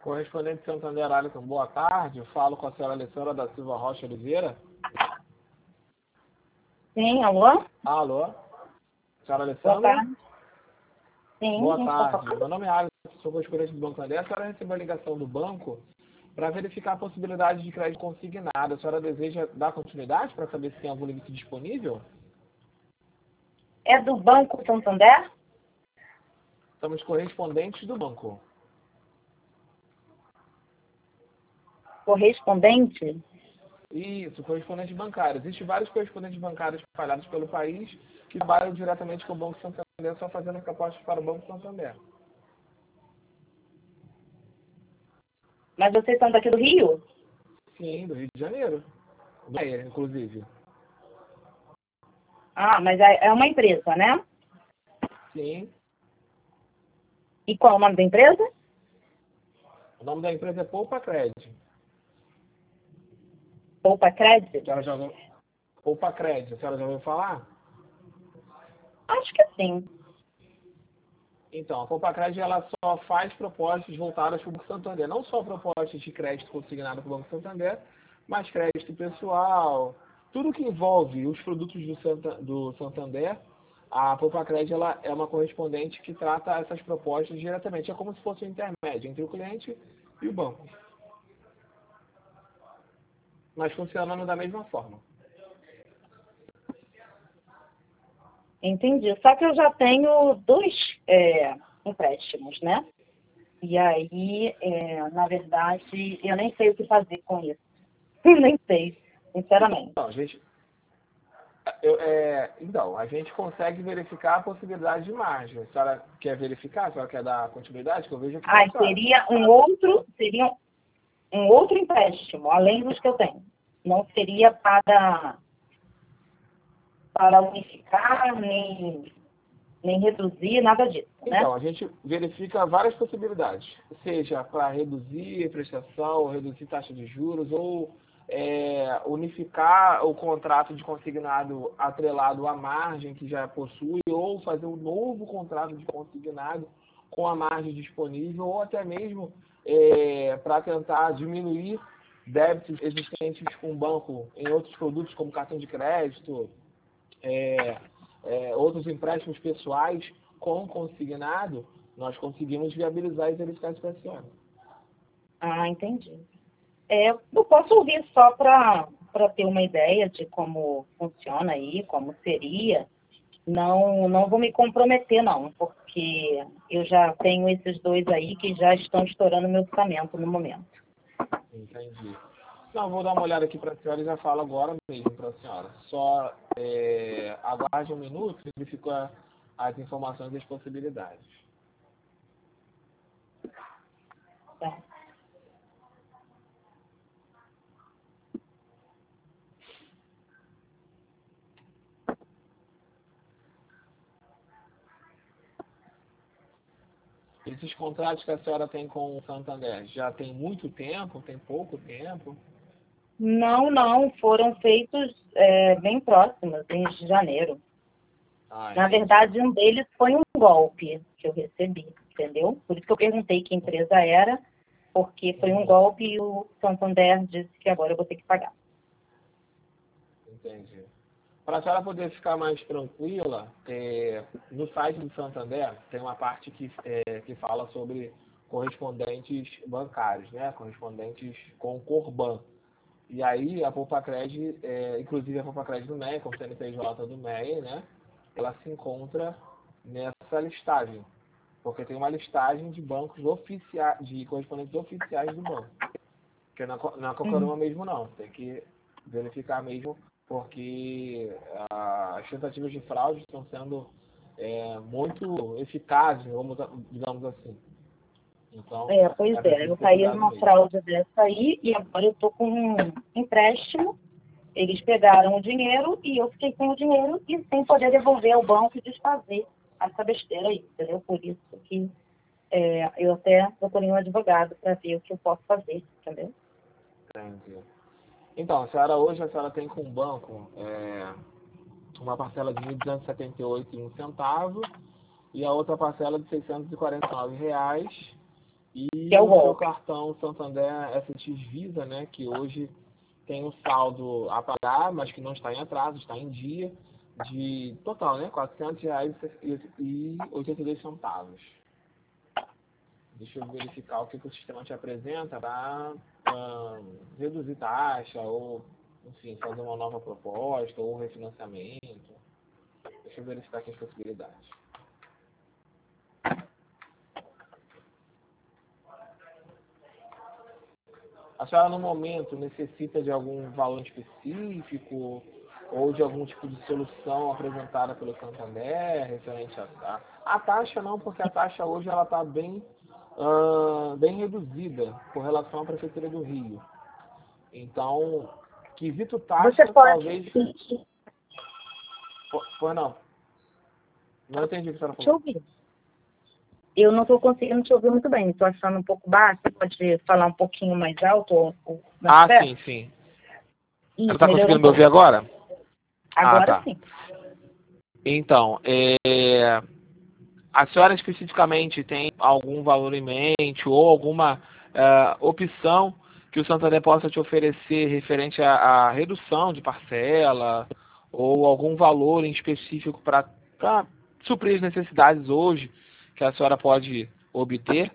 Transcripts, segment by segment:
Correspondente Santander Alisson, boa tarde. Eu falo com a senhora Alessandra da Silva Rocha Oliveira. Sim, alô? Alô? Senhora Boa Alessandra? tarde. Sim, Boa quem está tarde. falando? Meu nome é Alisson, sou correspondente do Banco Santander. A senhora recebeu a ligação do banco para verificar a possibilidade de crédito consignado. A senhora deseja dar continuidade para saber se tem algum limite disponível? É do Banco Santander? Estamos correspondentes do banco. Correspondente? Isso, correspondente bancário. Existem vários correspondentes bancários espalhados pelo país que trabalham diretamente com o Banco Santander, só fazendo propostas para o Banco Santander. Mas vocês são daqui do Rio? Sim, do Rio de Janeiro. Meia, inclusive. Ah, mas é uma empresa, né? Sim. E qual é o nome da empresa? O nome da empresa é Poupa Crédito. Poupa Crédito? A senhora já ouviu? Poupa Crédito, a senhora já ouviu falar? Acho que sim. Então, a Poupa Crédito ela só faz propostas voltadas para o Banco Santander. Não só propostas de crédito consignado para o Banco Santander, mas crédito pessoal. Tudo que envolve os produtos do Santander, a Poupa Crédito ela é uma correspondente que trata essas propostas diretamente. É como se fosse um intermédio entre o cliente e o banco. Mas funcionando da mesma forma. Entendi. Só que eu já tenho dois empréstimos, né? E aí, na verdade, eu nem sei o que fazer com isso. Nem sei, sinceramente. Então, a gente consegue verificar a possibilidade de margem. A senhora quer verificar? A senhora quer dar continuidade? Que eu vejo aqui Ah, para a senhora. seria um outro empréstimo, além dos que eu tenho. Não seria para unificar, nem reduzir, nada disso, né? Então, a gente verifica várias possibilidades. Seja para reduzir prestação, reduzir taxa de juros, ou unificar o contrato de consignado atrelado à margem que já possui, ou fazer um novo contrato de consignado com a margem disponível, ou até mesmo para tentar diminuir débitos existentes com o banco em outros produtos, como cartão de crédito, outros empréstimos pessoais com consignado, nós conseguimos viabilizar e verificar essa situação. Ah, entendi. Eu posso ouvir só para ter uma ideia de como funciona aí, como seria. Não vou me comprometer, não, porque eu já tenho esses dois aí que já estão estourando meu orçamento no momento. Entendi. Não, vou dar uma olhada aqui para a senhora e já falo agora mesmo para a senhora. Só aguarde um minuto e verifico as informações e as possibilidades. Tá? Esses contratos que a senhora tem com o Santander, já tem muito tempo? Tem pouco tempo? Não, foram feitos bem próximos, em janeiro. Ah, Na entendi. verdade, um deles foi um golpe que eu recebi, entendeu? Por isso que eu perguntei que empresa era, porque foi um golpe e o Santander disse que agora eu vou ter que pagar. Entendi. Para a senhora poder ficar mais tranquila, no site do Santander tem uma parte que fala sobre correspondentes bancários, né? Correspondentes com Corban. E aí a Poupa-Cred, inclusive a Poupa-Cred do MEI, com o CNPJ do MEI, né? Ela se encontra nessa listagem. Porque tem uma listagem de bancos oficiais, de correspondentes oficiais do banco. Porque não é qualquer uma mesmo não. Tem que verificar mesmo, porque as tentativas de fraude estão sendo muito eficazes, digamos assim. Então, Pois preciso eu ter caí cuidado numa mesmo. fraude dessa aí e agora eu estou com um empréstimo. Eles pegaram o dinheiro e eu fiquei sem o dinheiro e sem poder devolver ao banco e desfazer essa besteira aí, entendeu? Por isso que eu até procurei um advogado para ver o que eu posso fazer, entendeu? Entendi. Então, hoje a senhora tem com o banco uma parcela de R$ 1.278,01 e a outra parcela de R$ 649,00 E que é o o seu golpe. cartão Santander SX Visa, né, que hoje tem um saldo a pagar, mas que não está em atraso, está em dia, de total, né, R$ 400,82. Deixa eu verificar o que o sistema te apresenta para reduzir taxa ou, enfim, fazer uma nova proposta ou refinanciamento. Deixa eu verificar aqui as possibilidades. A senhora, no momento, necessita de algum valor específico ou de algum tipo de solução apresentada pelo Santander referente a taxa? Não, porque a taxa hoje ela está bem reduzida com relação à Prefeitura do Rio. Então, quesito Você taxa, pode. talvez... Pois não. Não entendi o que a senhora Te falou. ouvir. Eu não estou conseguindo te ouvir muito bem. Estou achando um pouco baixo. Você pode falar um pouquinho mais alto ou mais perto? Sim. Ela Isso, está melhorou conseguindo um me ouvir pouco. agora? Agora Tá. sim. Então, a senhora especificamente tem algum valor em mente ou alguma opção que o Santander possa te oferecer referente à redução de parcela ou algum valor em específico para suprir as necessidades hoje que a senhora pode obter?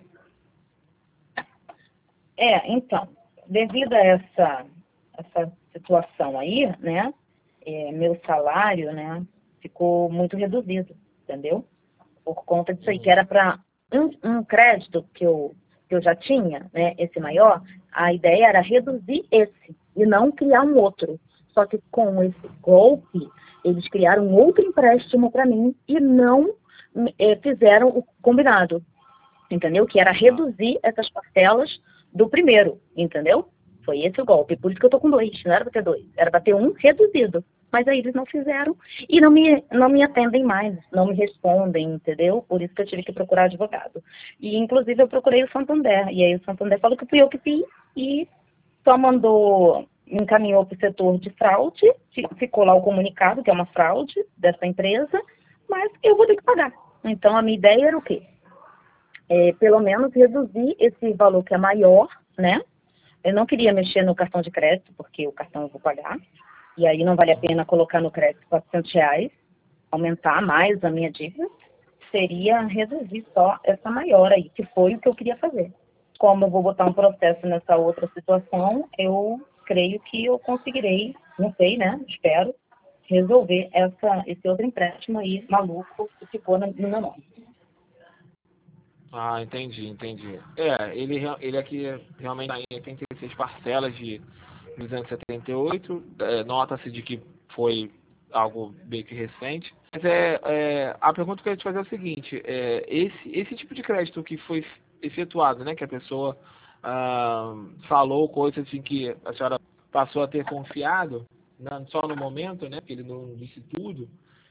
Então, devido a essa situação aí, né, meu salário, né, ficou muito reduzido, entendeu? Por conta disso aí, que era para um crédito que eu já tinha, né, esse maior, a ideia era reduzir esse e não criar um outro. Só que com esse golpe, eles criaram um outro empréstimo para mim e não fizeram o combinado, entendeu? Que era reduzir essas parcelas do primeiro, entendeu? Foi esse o golpe. Por isso que eu tô com 2, não era para ter 2, era para ter um reduzido. Mas aí eles não fizeram e não me atendem mais, não me respondem, entendeu? Por isso que eu tive que procurar advogado. E, inclusive, eu procurei o Santander. E aí o Santander falou que fui eu que fiz e só me encaminhou para o setor de fraude, ficou lá o comunicado, que é uma fraude dessa empresa, mas eu vou ter que pagar. Então, a minha ideia era o quê? Pelo menos reduzir esse valor que é maior, né? Eu não queria mexer no cartão de crédito, porque o cartão eu vou pagar. E aí não vale a pena colocar no crédito R$ 400, aumentar mais a minha dívida. Seria reduzir só essa maior aí, que foi o que eu queria fazer. Como eu vou botar um processo nessa outra situação, eu creio que eu conseguirei, não sei, né? Espero, resolver esse outro empréstimo aí, maluco, que ficou no meu nome. Entendi. Ele aqui realmente está em 86 parcelas de 278. Nota-se de que foi algo bem que recente. Mas a pergunta que eu ia te fazer é o seguinte: esse tipo de crédito que foi efetuado, né, que a pessoa falou coisas assim que a senhora passou a ter confiado, só no momento, né, que ele não disse tudo.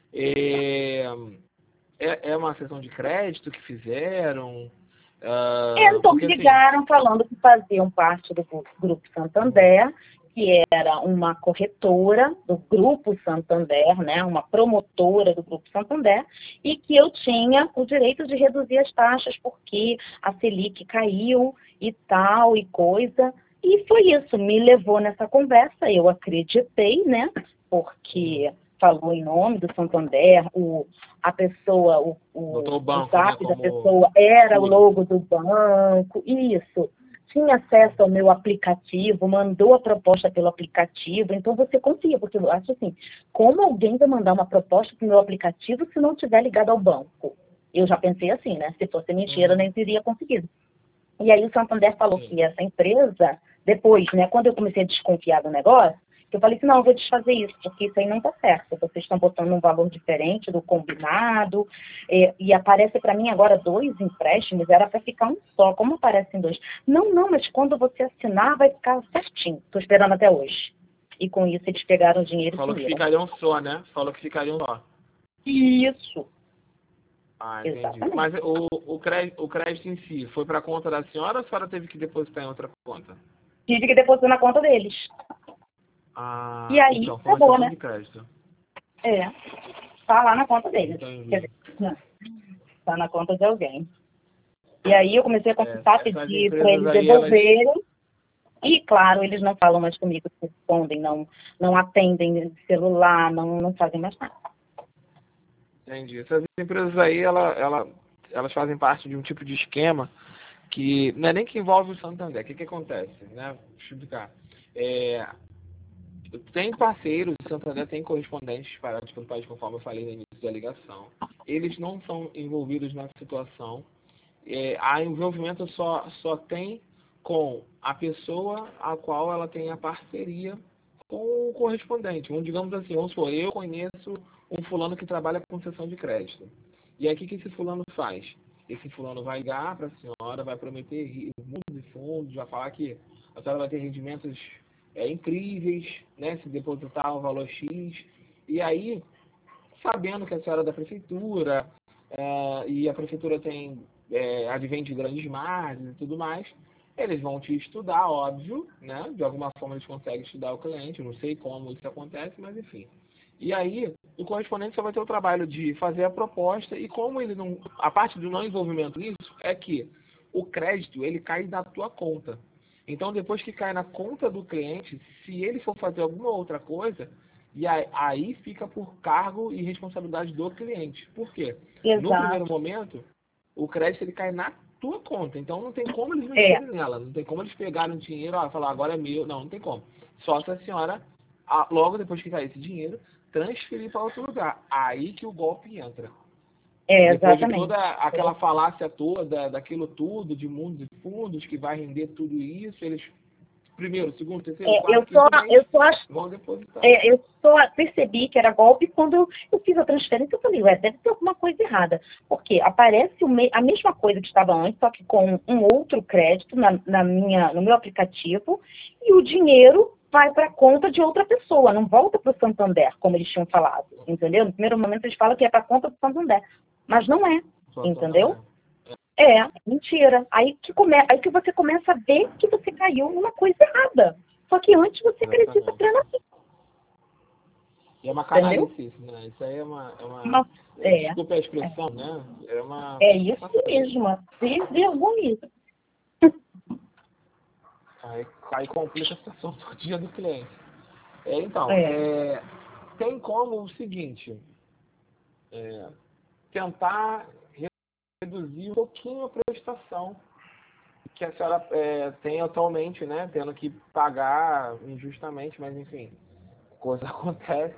É uma sessão de crédito que fizeram? Então, me Porque assim, ligaram falando que faziam parte do Grupo Santander, que era uma corretora do Grupo Santander, né, uma promotora do Grupo Santander, e que eu tinha o direito de reduzir as taxas porque a Selic caiu e tal e coisa. E foi isso, me levou nessa conversa, eu acreditei, né, porque falou em nome do Santander, a pessoa, botou o o banco, né, zap da como pessoa era o escudo. logo do banco, isso. Tinha acesso ao meu aplicativo, mandou a proposta pelo aplicativo, então você confia, porque eu acho assim, como alguém vai mandar uma proposta para o meu aplicativo se não estiver ligado ao banco? Eu já pensei assim, né? Se fosse mentira, eu nem teria conseguido. E aí o Santander falou Sim. que essa empresa, depois, né, quando eu comecei a desconfiar do negócio, eu falei assim, não, eu vou desfazer isso, porque isso aí não está certo. Vocês estão botando um valor diferente do combinado, e aparece para mim agora 2 empréstimos, era para ficar um só, como aparecem 2? Não, mas quando você assinar vai ficar certinho. Estou esperando até hoje. E com isso eles pegaram o dinheiro e Falou que sumiram. ficariam só, né? Falou que ficariam só. Isso, Entendi. exatamente. Mas o crédito em si foi para a conta da senhora ou a senhora teve que depositar em outra conta? Tive que depositar na conta deles. E aí, Então, foi uma acabou, exceção né? de crédito. Tá lá na conta deles. Quer Entendi. dizer, não, tá na conta de alguém. E aí eu comecei a consultar, essas pedir para empresas eles aí, elas... devolverem. E, claro, eles não falam mais comigo, não respondem, não atendem celular, não fazem mais nada. Entendi. Essas empresas aí, elas fazem parte de um tipo de esquema que não é nem que envolve o Santander. O que acontece, né? Deixa eu explicar. Tem parceiros, o Santander tem correspondentes espalhados pelo país, conforme eu falei no início da ligação. Eles não são envolvidos na situação. A envolvimento só tem com a pessoa a qual ela tem a parceria com o correspondente. Digamos assim, vamos supor, eu conheço um fulano que trabalha com concessão de crédito. E aí o que esse fulano faz? Esse fulano vai ligar para a senhora, vai prometer mundos e fundos, vai falar que a senhora vai ter rendimentos incríveis, né, se depositar o valor X. E aí, sabendo que a senhora é da prefeitura, e a prefeitura advém de grandes margens e tudo mais, eles vão te estudar, óbvio, né? De alguma forma eles conseguem estudar o cliente, eu não sei como isso acontece, mas enfim. E aí, o correspondente só vai ter o trabalho de fazer a proposta, e como ele não... A parte do não envolvimento nisso é que o crédito, ele cai da tua conta. Então, depois que cai na conta do cliente, se ele for fazer alguma outra coisa, e aí fica por cargo e responsabilidade do cliente. Por quê? Exato. No primeiro momento, o crédito ele cai na tua conta. Então não tem como eles mexerem nela. Não tem como eles pegarem o dinheiro e falar, agora é meu. Não tem como. Só se a senhora, logo depois que cair esse dinheiro, transferir para outro lugar. Aí que o golpe entra. Depois de Exatamente. toda aquela falácia toda, daquilo tudo, de mundos e fundos, que vai render tudo isso, eles... Primeiro, segundo, terceiro, quarto, vão depositar. Eu só percebi que era golpe quando eu fiz a transferência. Eu falei, deve ter alguma coisa errada. Porque aparece a mesma coisa que estava antes, só que com um outro crédito no meu aplicativo, e o dinheiro vai para a conta de outra pessoa, não volta para o Santander, como eles tinham falado. Entendeu? No primeiro momento eles falam que é para a conta do Santander. Mas não é. Entendeu? Mentira. Aí que você começa a ver que você caiu numa coisa errada. Só que antes você acredita plenamente. E é uma canalice isso, né? Isso aí é uma desculpa a expressão, né? É isso mesmo. Vergonha. Aí complica a situação do dia do cliente. Então, tem como o seguinte, tentar reduzir um pouquinho a prestação que a senhora tem atualmente, né? Tendo que pagar injustamente, mas enfim, coisa acontece.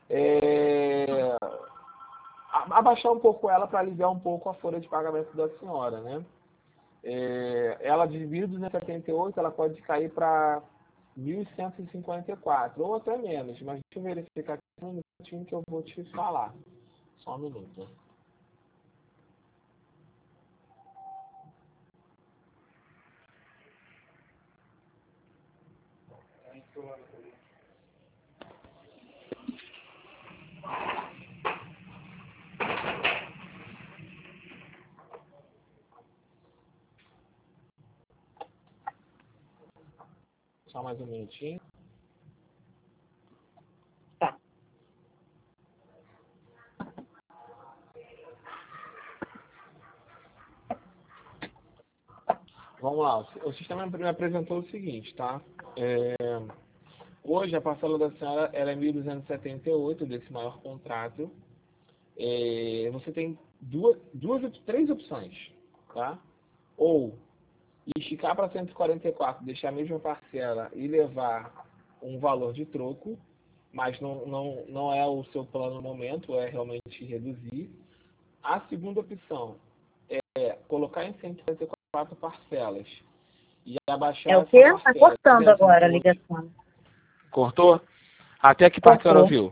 Abaixar um pouco ela para aliviar um pouco a folha de pagamento da senhora, né? Ela de 1.278, ela pode cair para 1.154, ou até menos, mas deixa eu verificar aqui um minutinho que eu vou te falar. Só um minuto. Só mais um minutinho. Tá. Vamos lá. O sistema me apresentou o seguinte, tá? Hoje a parcela da senhora ela é 1.278 desse maior contrato. Você tem três opções, tá? Ou esticar para 144, deixar a mesma parcela e levar um valor de troco, mas não é o seu plano no momento, é realmente reduzir. A segunda opção é colocar em 144 parcelas e abaixar É o quê? essa Tá parcela. cortando agora a ligação. Cortou? Até que parte a senhora ouviu?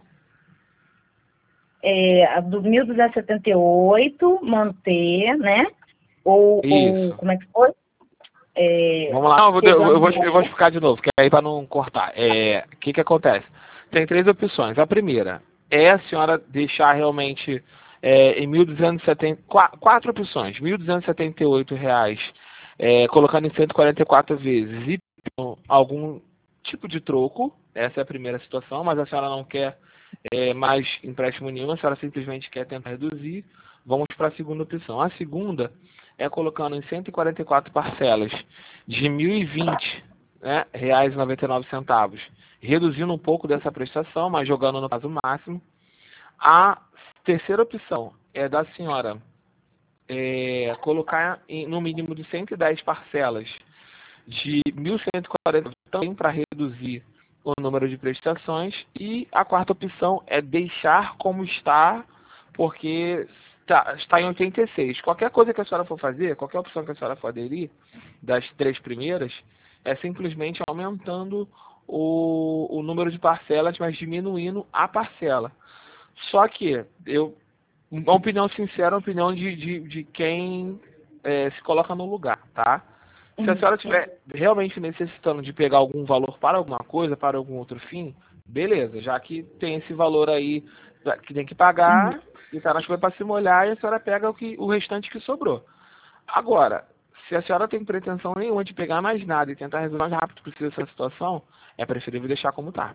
A do 1.278, manter, né? Ou como é que foi? Vamos lá. Não, eu vou explicar de novo, que aí para não cortar. O que acontece? Tem três opções. A primeira é a senhora deixar realmente em 1.270... Quatro opções. R$ 1.278, colocando em 144 vezes e algum tipo de troco. Essa é a primeira situação, mas a senhora não quer mais empréstimo nenhum, a senhora simplesmente quer tentar reduzir. Vamos para a segunda opção. A segunda é colocando em 144 parcelas de R$ 1.020, né, reais e 99 centavos, reduzindo um pouco dessa prestação, mas jogando no prazo máximo. A terceira opção é da senhora colocar no mínimo de 110 parcelas de 1.140 também para reduzir o número de prestações. E a quarta opção é deixar como está, porque está em 86. Qualquer coisa que a senhora for fazer, qualquer opção que a senhora for aderir, das três primeiras, é simplesmente aumentando o número de parcelas, mas diminuindo a parcela. Só que, uma opinião sincera, uma opinião de quem se coloca no lugar, tá? Se a senhora estiver realmente necessitando de pegar algum valor para alguma coisa, para algum outro fim, beleza, já que tem esse valor aí que tem que pagar, e tá na chuva para se molhar, e a senhora pega o restante que sobrou. Agora, se a senhora tem pretensão nenhuma de pegar mais nada e tentar resolver o mais rápido possível essa situação, é preferível deixar como tá.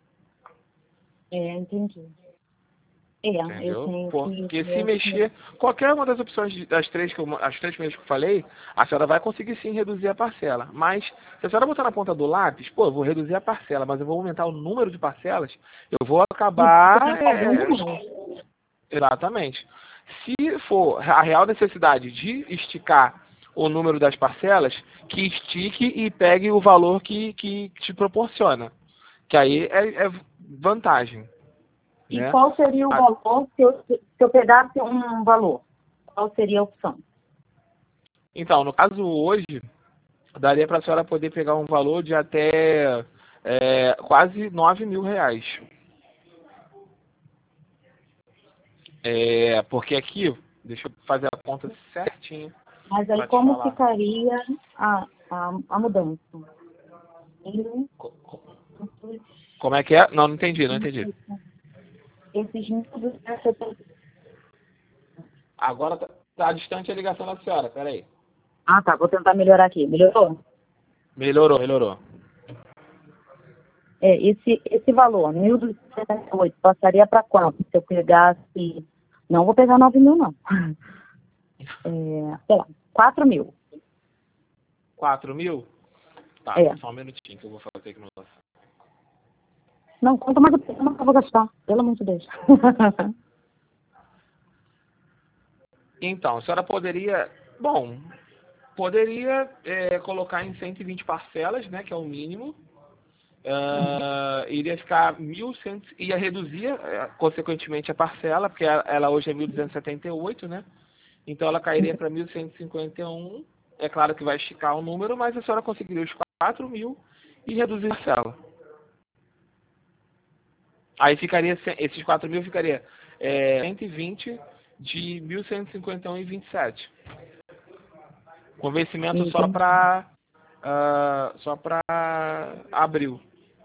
Entendi. Entendeu? Porque se mexer, qualquer uma das opções as três primeiras que eu falei, a senhora vai conseguir sim reduzir a parcela. Mas se a senhora botar na ponta do lápis, eu vou reduzir a parcela, mas eu vou aumentar o número de parcelas, eu vou acabar. Exatamente. Se for a real necessidade de esticar o número das parcelas, que estique e pegue o valor que te proporciona. Que aí é vantagem. E qual seria o valor se eu pegasse um valor? Qual seria a opção? Então, no caso hoje, daria para a senhora poder pegar um valor de até quase R$ 9.000. Porque aqui, deixa eu fazer a conta certinho. Mas aí como ficaria a mudança? Como é que é? Não entendi. Esses números... Agora tá distante a ligação da senhora, peraí. Ah, tá, vou tentar melhorar aqui. Melhorou? Melhorou. Esse valor, 1.278, passaria para quanto? Se eu pegasse... Não vou pegar 9.000, não. Sei lá, 4.000. 4.000? Tá, só um minutinho que eu vou fazer aqui no nosso. Não, quanto mais eu vou gastar, pelo amor de Deus. Então, a senhora poderia colocar em 120 parcelas, né, que é o mínimo. Iria ficar 1.100, ia reduzir consequentemente a parcela, porque ela hoje é 1.278, né? Então ela cairia para 1.151. É claro que vai esticar o número, mas a senhora conseguiria os 4.000 e reduzir a parcela. Aí ficaria, esses 4.000 ficaria 120 de 1.151,27. Com vencimento só para abril.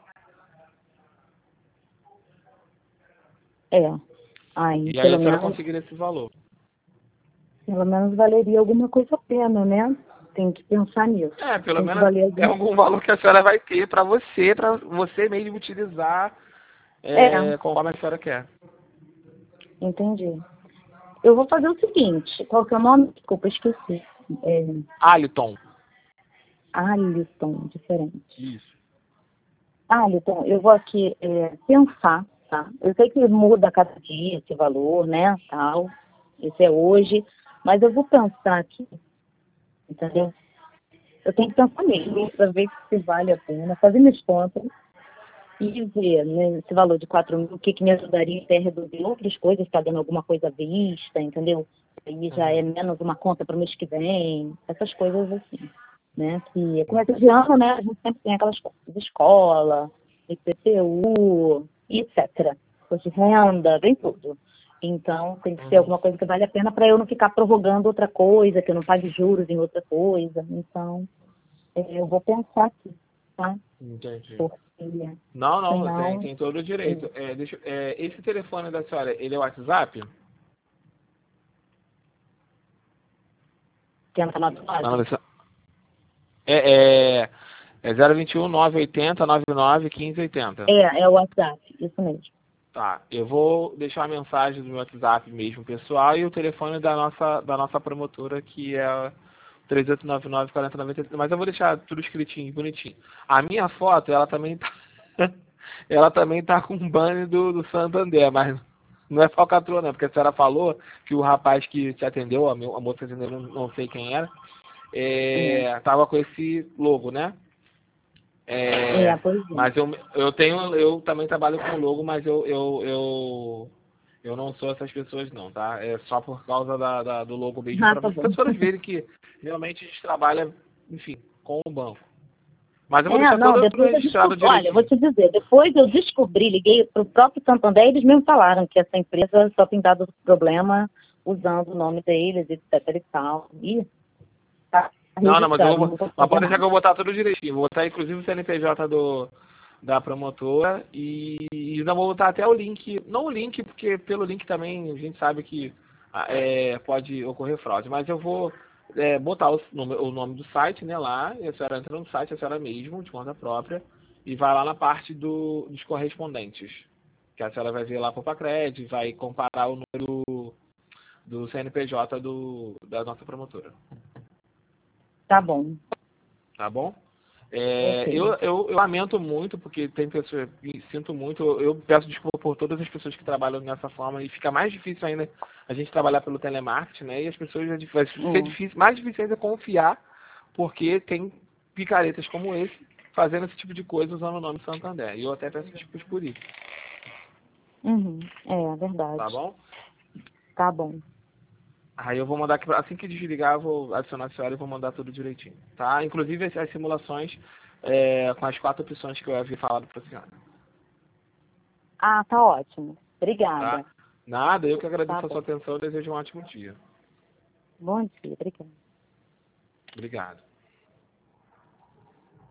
Aí, e aí a senhora conseguiria esse valor. Pelo menos valeria alguma coisa a pena, né? Tem que pensar nisso. Pelo menos é algum valor que a senhora vai ter para você mesmo utilizar conforme a senhora quer. Entendi. Eu vou fazer o seguinte, qual que é o nome? Desculpa, esqueci. Aliton, diferente. Isso. Aliton, eu vou aqui pensar, tá? Eu sei que muda a cada dia esse valor, né, tal. Esse é hoje, mas eu vou pensar aqui, entendeu? Eu tenho que pensar mesmo, para ver se vale a pena, fazer minhas contas e ver, né, esse valor de 4.000, o que me ajudaria até a reduzir outras coisas, está dando alguma coisa à vista, entendeu? Aí já é menos uma conta para o mês que vem, essas coisas assim, né? Que começa de ano, né? A gente sempre tem aquelas coisas de escola, IPTU, etc. Coisa de renda, vem tudo. Então, tem que ser alguma coisa que vale a pena para eu não ficar prorrogando outra coisa, que eu não pague juros em outra coisa. Então, eu vou pensar aqui, tá? Entendi. Porque, não, tem todo o direito. Esse telefone da senhora, ele é o WhatsApp? Tenta na tua. É 021 980 99 1580. É o WhatsApp, isso mesmo. Tá, eu vou deixar a mensagem do meu WhatsApp mesmo, pessoal, e o telefone da nossa promotora, que é 3899-4093, mas eu vou deixar tudo escritinho, bonitinho. A minha foto, ela também tá, ela também tá com um banner do Santander, mas não é falcatrua não, porque a senhora falou que o rapaz que te atendeu, a moça que atendeu, não sei quem era, tava com esse logo, né? Pois Mas é. eu também trabalho com logo, mas eu não sou essas pessoas não, tá? É só por causa do logo mesmo, Ah, para tá as bom. pessoas verem que realmente a gente trabalha, enfim, com o banco. Mas eu vou deixar Não, tudo depois eu registrado descobri, olha, eu vou direitinho. te dizer, depois eu descobri, liguei para o próprio Santander, eles mesmo falaram que essa empresa só tem dado problema usando o nome deles, etc e tal. E tá Não, mas registrado, não vou mas fazer pode deixar que nada. eu vou botar tudo direitinho. Vou botar inclusive o CNPJ da promotora e ainda vou botar até o link, não o link, porque pelo link também a gente sabe que pode ocorrer fraude, mas eu vou botar o nome do site, né, lá, e a senhora entra no site, a senhora mesmo, de conta própria, e vai lá na parte dos correspondentes, que a senhora vai ver lá para o Pacred, vai comparar o número do CNPJ da nossa promotora. Tá bom, Tá bom? ok. Eu lamento muito, porque tem pessoas, sinto muito, eu peço desculpa por todas as pessoas que trabalham nessa forma, e fica mais difícil ainda a gente trabalhar pelo telemarketing, né? E as pessoas vai ser difícil, mais difícil ainda confiar, porque tem picaretas como esse fazendo esse tipo de coisa usando o nome Santander. E eu até peço desculpas por isso, É verdade. tá bom? Tá bom. Aí eu vou mandar aqui, assim que desligar, eu vou adicionar a senhora e vou mandar tudo direitinho, tá? Inclusive as simulações com as 4 opções que eu havia falado para a senhora. Ah, tá ótimo. Tá? Obrigada. Nada, eu que Tá agradeço a sua bom. atenção e desejo um ótimo dia. Bom dia, obrigada. Obrigado.